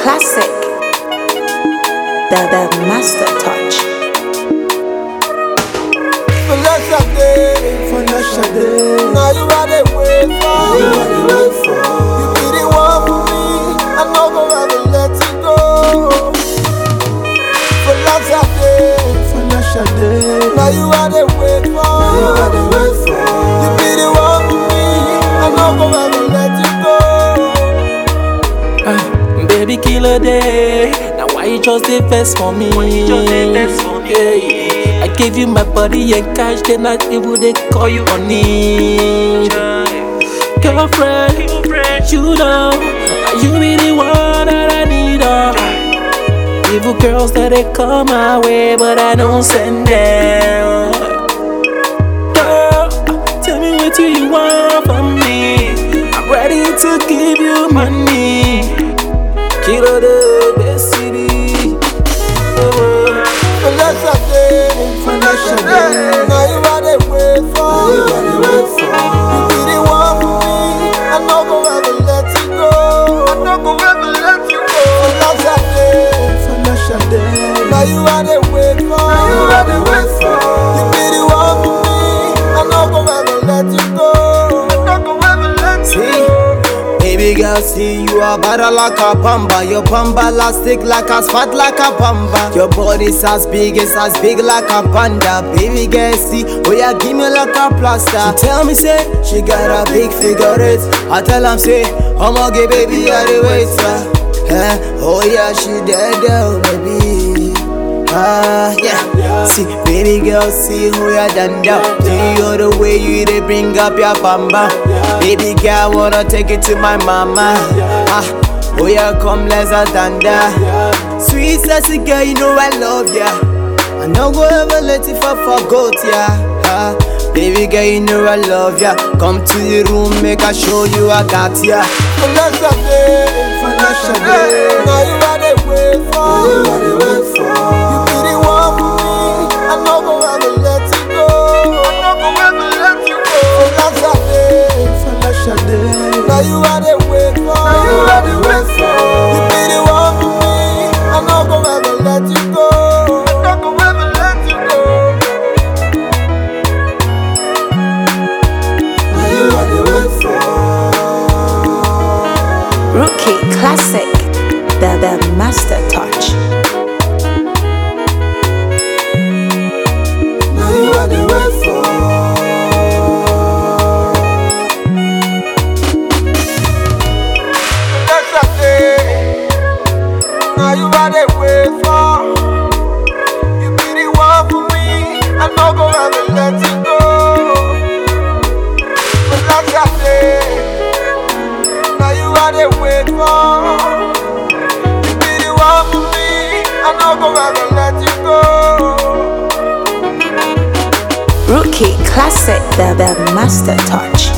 Classic, the master touch. Financial day. Now you are the way for. You be the one for me. I know go ever let you go. Financial day. Now you are the way for. You be the one for me. I know go ever let you go. Baby, kill a day. Now why you just the best for me? Yeah. I gave you my body and cash, then I even they call you on need. Girlfriend, you know, you be the one that I need. Evil girls that they come my way, but I don't send them. Girl, tell me what you want from me. I'm ready to give you money. Kilo the best city. Financial day. Now you are the way for. You be the one for me. I know go ever let you go. Financial day. Now you are the way for. You be the one for me. I know go ever let you go. Baby girl, see you are better like a bamba. Your bamba elastic like as fat like a bamba. Your body's as big like a panda. Baby girl, see, oh yeah, give me like a plaster. She tell me say she got a big figure eight. I tell am say, I'ma get baby I the waiter. Oh yeah, she dead baby. Yeah. See, baby girl, see who you done down. See you the way you they bring up your bamba. Baby girl, wanna take it to my mama. Oh yeah, come let's thunder. Sweet sassy girl, you know I love ya. I no go ever let you forget ya. Baby girl, you know I love ya. Come to the room, make I show you I got ya. Financial day. Now you are the way for. You be the one for me. I know go ever let you go. Financial day. Now you are the way for. You be the one for me. I know go ever let you go. Now you are the way for. Rookie Classic, the master touch. Now you are the way for. Now you are the way for. You be the one for me. I know go ever let you go. Now you are the way for. You be the one for me. I know go ever let you go. Rookie Classic, the master touch.